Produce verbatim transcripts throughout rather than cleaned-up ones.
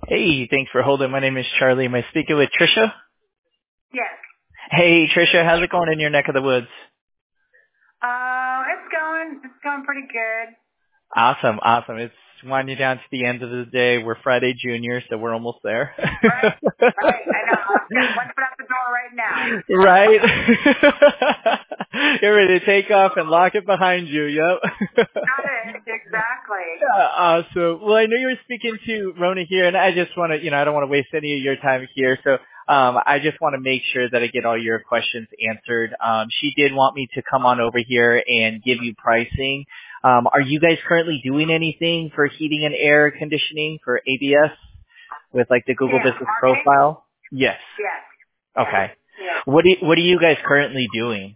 Hey, thanks for holding. My name is Charlie. Am I speaking with Trisha? Yes. Hey, Trisha, how's it going in your neck of the woods? Uh, it's going. It's going pretty good. Awesome, awesome. It's winding down to the end of the day. We're Friday Junior, so we're almost there. Right. Right. I know. I've got one foot out the door right now. Right? You're ready to take off and lock it behind you, yep. Got it. Exactly. Yeah, awesome. Well, I know you were speaking to Rona here, and I just want to, you know, I don't want to waste any of your time here, so um, I just want to make sure that I get all your questions answered. Um, she did want me to come on over here and give you pricing. Um, are you guys currently doing anything for heating and air conditioning for A B S with like the Google Yeah. Business Marketing? Profile? Yes. Yes. Okay. Yeah. What do you, what are you guys currently doing?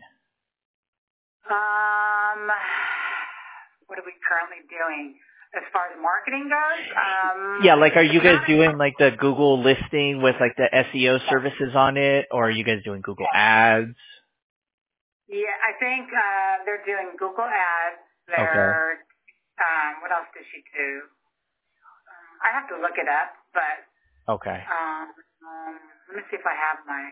Um, what are we currently doing as far as marketing goes? Um, Yeah, like are you guys not, doing like the Google listing with like the S E O services on it, or are you guys doing Google Ads? yeah, I think uh, they're doing Google Ads. Okay. They're um, what else does she do? I have to look it up, but Okay. um, um, let me see if I have my.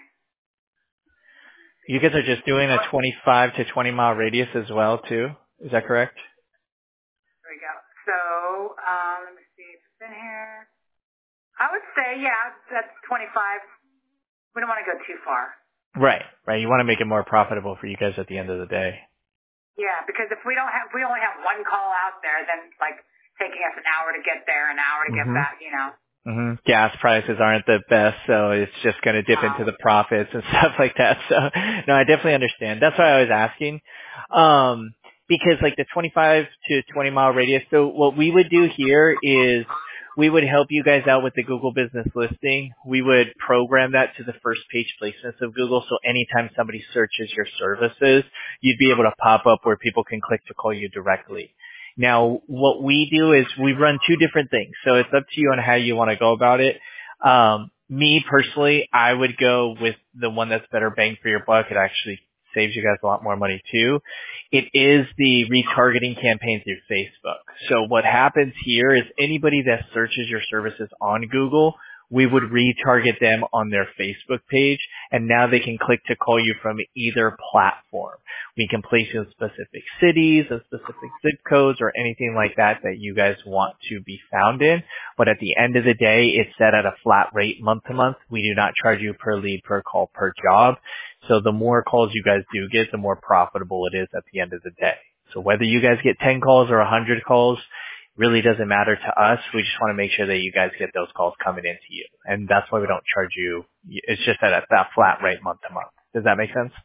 You guys are just doing a twenty-five to twenty mile radius as well too? Is that correct? There we go. So um, let me see if it's in here. I would say, yeah, that's twenty-five. We don't want to go too far. Right, right. You want to make it more profitable for you guys at the end of the day. Yeah, because if we don't have, we only have one call out there, then like taking us an hour to get there, an hour to get Mhm. back, you know. hmm Gas prices aren't the best, so it's just going to dip Um, into the profits and stuff like that. So, no, I definitely understand. That's why I was asking. Um, because like the twenty-five to twenty mile radius, so what we would do here is we would help you guys out with the Google business listing. We would program that to the first page placements of Google, so anytime somebody searches your services, you'd be able to pop up where people can click to call you directly. Now, what we do is we run two different things. So it's up to you on how you want to go about it. Um, me personally, I would go with the one that's better bang for your buck. It actually saves you guys a lot more money too. It is the retargeting campaign through Facebook. So what happens here is anybody that searches your services on Google, we would retarget them on their Facebook page, and now they can click to call you from either platform. We can place you in specific cities, and specific zip codes, or anything like that that you guys want to be found in. But at the end of the day, it's set at a flat rate month to month. We do not charge you per lead, per call, per job. So the more calls you guys do get, the more profitable it is at the end of the day. So whether you guys get ten calls or one hundred calls, really doesn't matter to us. We just want to make sure that you guys get those calls coming into you. And that's why we don't charge you. It's just at a, that flat rate month to month. Does that make sense?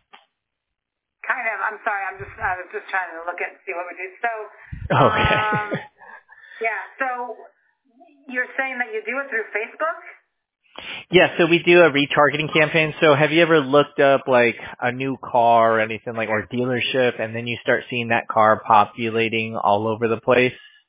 kind of. I'm sorry. I'm just. I was just trying to look at see what we do. So, um, Okay. yeah. So you're saying that you do it through Facebook? Yeah, so we do a retargeting campaign. So have you ever looked up like a new car or anything like, or dealership, and then you start seeing that car populating all over the place?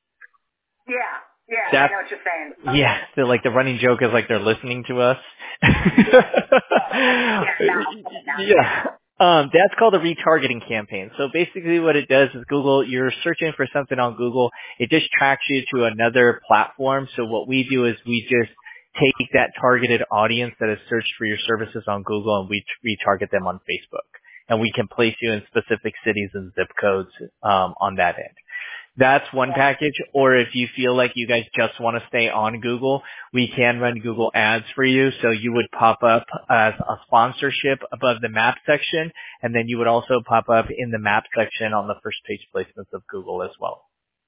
Yeah. Yeah. I That's, know what you're saying. yeah, so like the running joke is like they're listening to us. Yes. Yeah. Now. Now. Yeah. Yeah. Um, that's called a retargeting campaign. So basically what it does is Google, you're searching for something on Google, it just tracks you to another platform. So what we do is we just take that targeted audience that has searched for your services on Google and we t- retarget them on Facebook. And we can place you in specific cities and zip codes um, on that end. That's one package. Or if you feel like you guys just want to stay on Google, we can run Google Ads for you. So you would pop up as a sponsorship above the map section, and then you would also pop up in the map section on the first page placements of Google as well.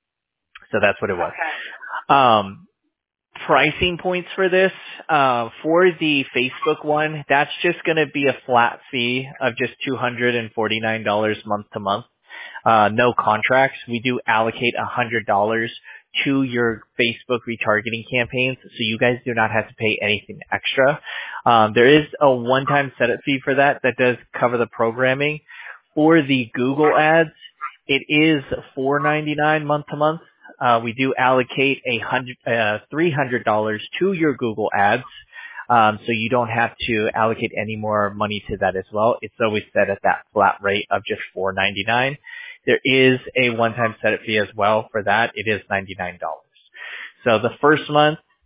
So that's what it was. Okay. Um, pricing points for this, uh, for the Facebook one, that's just going to be a flat fee of just two hundred forty-nine dollars month to month. Uh, no contracts. We do allocate one hundred dollars to your Facebook retargeting campaigns, so you guys do not have to pay anything extra. Um, there is a one-time setup fee for that that does cover the programming. For the Google ads, it is four ninety-nine month to month. Uh, we do allocate a hundred, uh, three hundred dollars to your Google ads. Um, so you don't have to allocate any more money to that as well. It's always set at that flat rate of just four ninety-nine. There is a one-time setup fee as well for that. It is ninety-nine dollars. So the first month,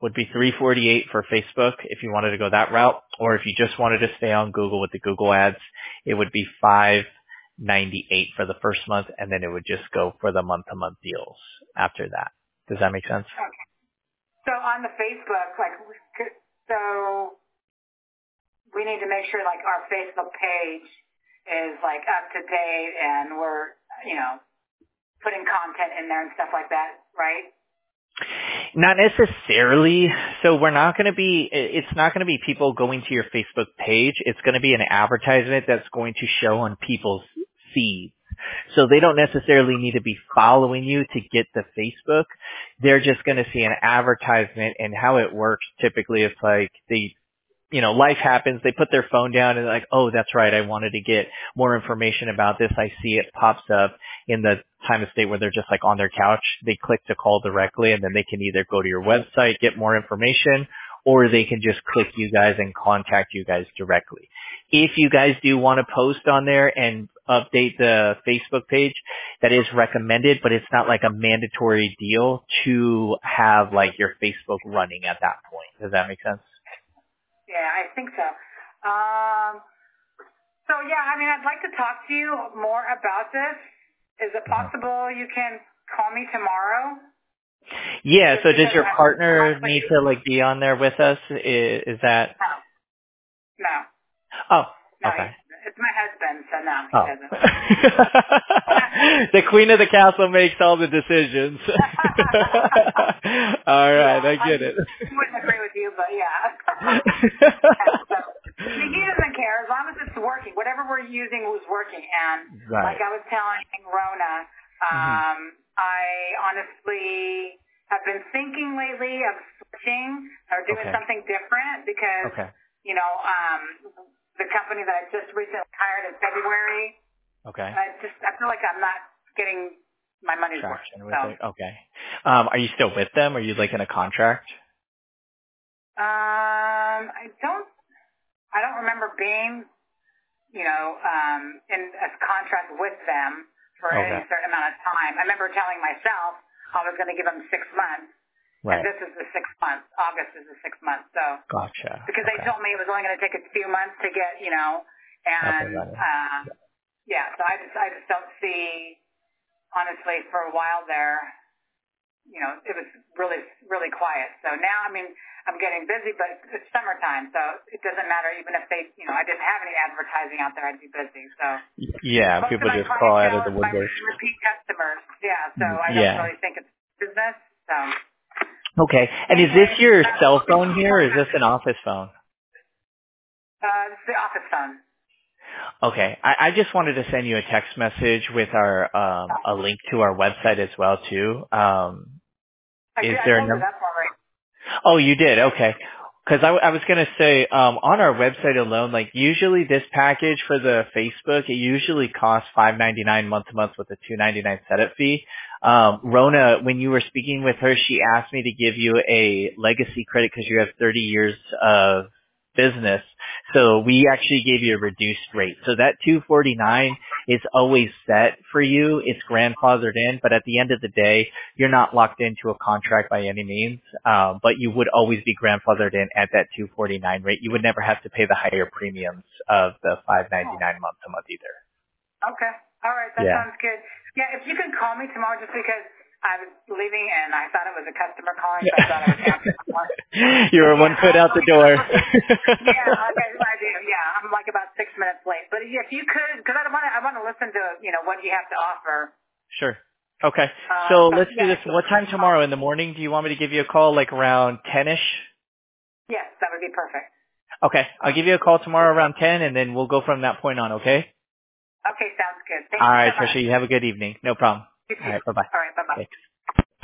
would be three forty-eight for Facebook if you wanted to go that route, or if you just wanted to stay on Google with the Google ads, it would be five ninety-eight for the first month, and then it would just go for the month-to-month deals after that. Does that make sense? Okay. So on the Facebook, like, so we need to make sure like our Facebook page is like up to date and we're, you know, putting content in there and stuff like that, right? Not necessarily. So we're not going to be, it's not going to be people going to your Facebook page. It's going to be an advertisement that's going to show on people's feeds. So they don't necessarily need to be following you to get the Facebook. They're just going to see an advertisement, and how it works typically is like they, you know, life happens. They put their phone down and they're like, oh, that's right. I wanted to get more information about this. I see it pops up in the time of state where they're just like on their couch. They click to call directly, and then they can either go to your website, get more information, or they can just click you guys and contact you guys directly. If you guys do want to post on there and update the Facebook page, that is recommended, but it's not like a mandatory deal to have like your Facebook running at that point. Does that make sense? Yeah, I think so. Um, so yeah, I mean, I'd like to talk to you more about this. Is it possible you can call me tomorrow? Yeah, so does your partner need to like be on there with us? Is, is that? No. No. Oh, no, okay. It's my husband, so no, he oh. doesn't. The queen of the castle makes all the decisions. All right, yeah, I get I it. wouldn't agree with you, but yeah. So, he doesn't care as long as it's working. Whatever we're using was working. And right. like I was telling Rona, um, mm-hmm. I honestly have been thinking lately of switching or doing okay. something different because, okay. you know, um, the company that I just recently hired in February, okay. I just I feel like I'm not getting my money's worth. Traction So. with it. Okay. Um, are you still with them? Are you like in a contract? Um, I don't. I don't remember being, you know, um, in a contract with them for okay. any certain amount of time. I remember telling myself I was going to give them six months. Right. And this is the six months. August is the six months. So. Gotcha. Because okay. they told me it was only going to take a few months to get, you know, and uh, yeah. So I just I just don't see, honestly, for a while there, you know, it was really really quiet. So now, I mean, I'm getting busy, but it's summertime, so it doesn't matter. Even if they, you know, I didn't have any advertising out there, I'd be busy. So yeah, most people of my just call out of the my woodwork. repeat customers. Yeah. So I don't yeah. really think it's business. So. Okay. And is this your cell phone here, or is this an office phone? Uh, this is the office phone. Okay. I, I just wanted to send you a text message with our um, a link to our website as well too. Um, I, is I there told no? you that's already. Oh, you did. Okay. Because I, I was going to say um, on our website alone, like usually this package for the Facebook, it usually costs five ninety-nine month to month with a two ninety-nine setup fee. Um, Rona, when you were speaking with her, she asked me to give you a legacy credit because you have thirty years of business. So we actually gave you a reduced rate. So that two forty-nine is always set for you. It's grandfathered in, but at the end of the day, you're not locked into a contract by any means. Um, but you would always be grandfathered in at that two forty-nine rate. You would never have to pay the higher premiums of the five ninety-nine month to month either. Okay. All right. That yeah. sounds good. Yeah. If you can call me tomorrow, just because I was leaving and I thought it was a customer calling, so I thought I was answering someone. You were yeah, one foot out the door. yeah. Okay. I do. Yeah. I'm like about six minutes late, but if you could, because I want to, I want to listen to you know what you have to offer. Sure. Okay. Uh, So so, let's do yeah. this. What time tomorrow in the morning? Do you want me to give you a call like around ten-ish? Yes, that would be perfect. Okay. I'll give you a call tomorrow around ten, and then we'll go from that point on, okay? Okay, sounds good. Thank All you right, so much. Trisha, you have a good evening. No problem. You too. All right, bye-bye. All right, bye-bye. Thanks.